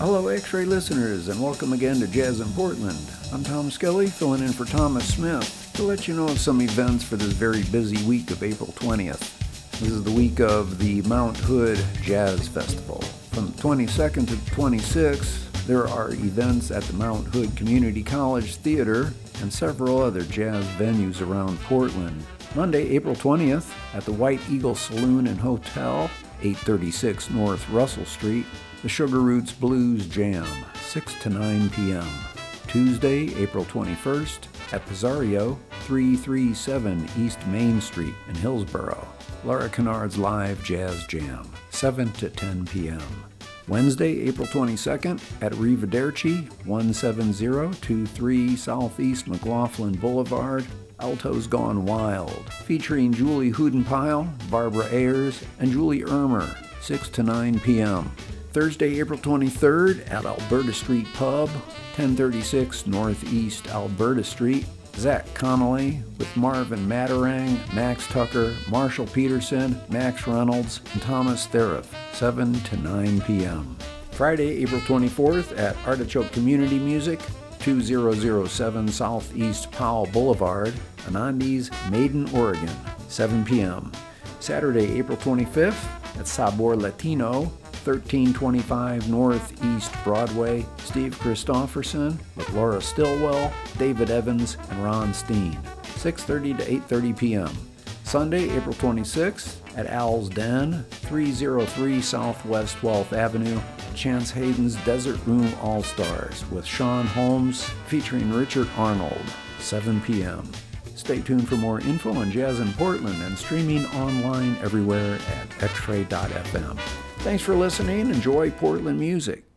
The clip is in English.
Hello, X-Ray listeners, and welcome again to Jazz in Portland. I'm Tom Skelly, filling in for Thomas Smith to let you know of some events for this very busy week of April 20th. This is the week of the Mount Hood Jazz Festival. From the 22nd to the 26th, there are events at the Mount Hood Community College Theater and several other jazz venues around Portland. Monday, April 20th, at the White Eagle Saloon and Hotel, 836 North Russell Street, the Sugar Roots Blues Jam, 6 to 9 p.m. Tuesday, April 21st, at Pizzario, 337 East Main Street in Hillsborough, Laura Kennard's Live Jazz Jam, 7 to 10 p.m. Wednesday, April 22nd, at Rivederci, 17023 Southeast McLaughlin Boulevard, Alto's Gone Wild, featuring Julie Hudenpyle, Barbara Ayers, and Julie Ermer, 6 to 9 p.m. Thursday, April 23rd, at Alberta Street Pub, 1036 Northeast Alberta Street, Zach Connolly with Marvin Matarang, Max Tucker, Marshall Peterson, Max Reynolds, and Thomas Theriff, 7 to 9 p.m. Friday, April 24th, at Artichoke Community Music, 2007 Southeast Powell Boulevard, Anandes, Maiden, Oregon, 7 p.m. Saturday, April 25th, at Sabor Latino, 1325 Northeast Broadway, Steve Christofferson with Laura Stillwell, David Evans, and Ron Steen, 6:30 to 8:30 p.m. Sunday, April 26th, at Al's Den, 303 Southwest 12th Avenue, Chance Hayden's Desert Room All-Stars with Sean Holmes featuring Richard Arnold, 7 p.m. Stay tuned for more info on Jazz in Portland and streaming online everywhere at xray.fm. Thanks for listening. Enjoy Portland music.